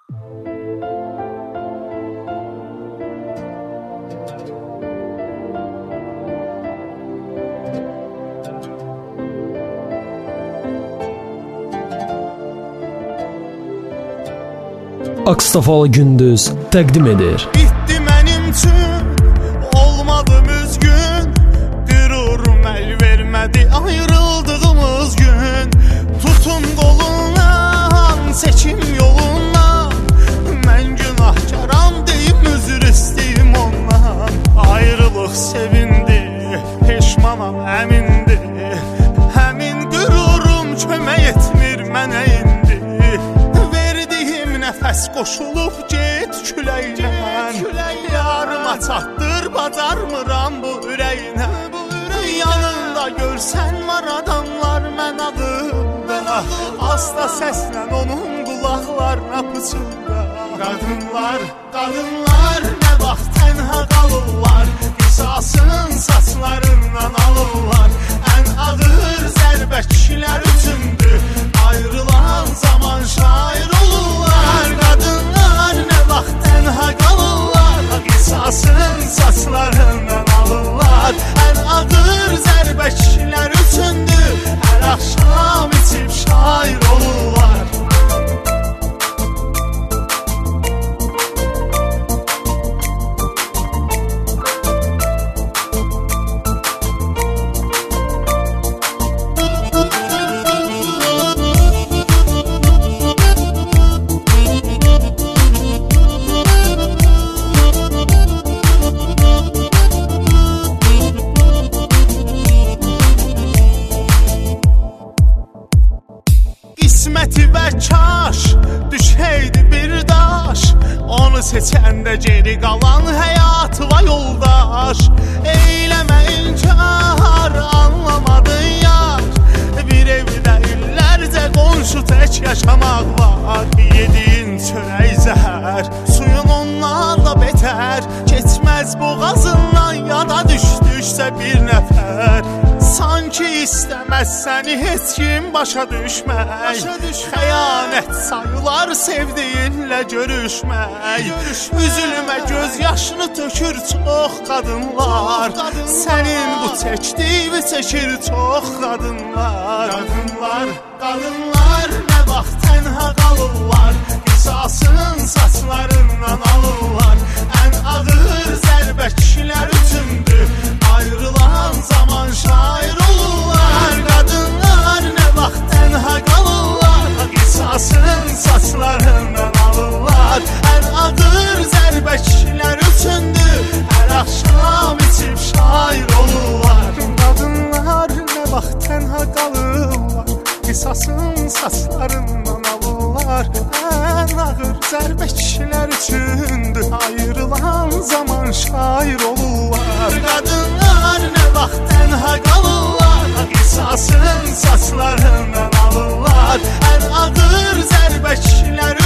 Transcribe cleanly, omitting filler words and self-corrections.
Akstafalı Gündüz təqdim edir. Bitdi mənim üçün, olmadı müzgün, qürurum əl vermədi ayrıldığımız gün. Tutun qolundan, seçim yolundan, mən günahkaram deyim, üzr istəyim ondan. Ayrılıq sevindi, peşmanam əmindi, həmin qürurum kömək etmir mənə indi. Nəfəs qoşulub get küləylə, yarıma çatdır bacarmıram bu ürəyinə. Yanında görsən var adamlar mən adımda, asta səslə onun qulaqlarına pıçılda. Qadınlar, qadınlar nə vaxt tənha qalırlar, qisasının saçlarından alırlar. Ən ağır zərbə kişilər üçündür, ayrılan zaman şair olurlar. Qadınlar nə vaxt tənha qalırlar, qisasının saçlarından alırlar. Ən ağır zərbə kişilər üçündür, hər axşam içib şair olurlar. Qisməti və kaş düşəydi bir daş, onu seçəndə geri qalan həyatıva yoldaş. Eyləmə inkar, anlamadın yar, bir evdə illərcə qonşu tək yaşamaq var. Yediyin çörək zəhər, suyun ondan da betər, keçməz boğazından yada düşdüksə bir nəfər. Sanki istəməz səni heç kim başa düşmək, xəyanət sayılar sevdiyinlə görüşmək. Üzülmə göz yaşını tökür çox qadınlar, sənin bu çəkdiyi çəkir çox qadınlar. Qadınlar, qadınlar nə vaxt tənha qalırlar, qisasının saçlarından alırlar. Ən ağır zərbə kişilər üçündür, ayrılan zaman şair olurlar. Qadınlar nə vaxt tənha qalırlar, qisasının saçlarından alırlar. Ən ağır zərbə kişilər üçündür, hər axşam içib şair olurlar. Qadınlar nə vaxt tənha qalırlar, qisasının saçlarından alırlar. Ən ağır zərbə kişilər üçündür, ayrılan zaman şair olurlar. Qadınlar nə vaxt tənha qalırlar, qisasının saçlarından alırlar. Ən ağır zərbə kişilər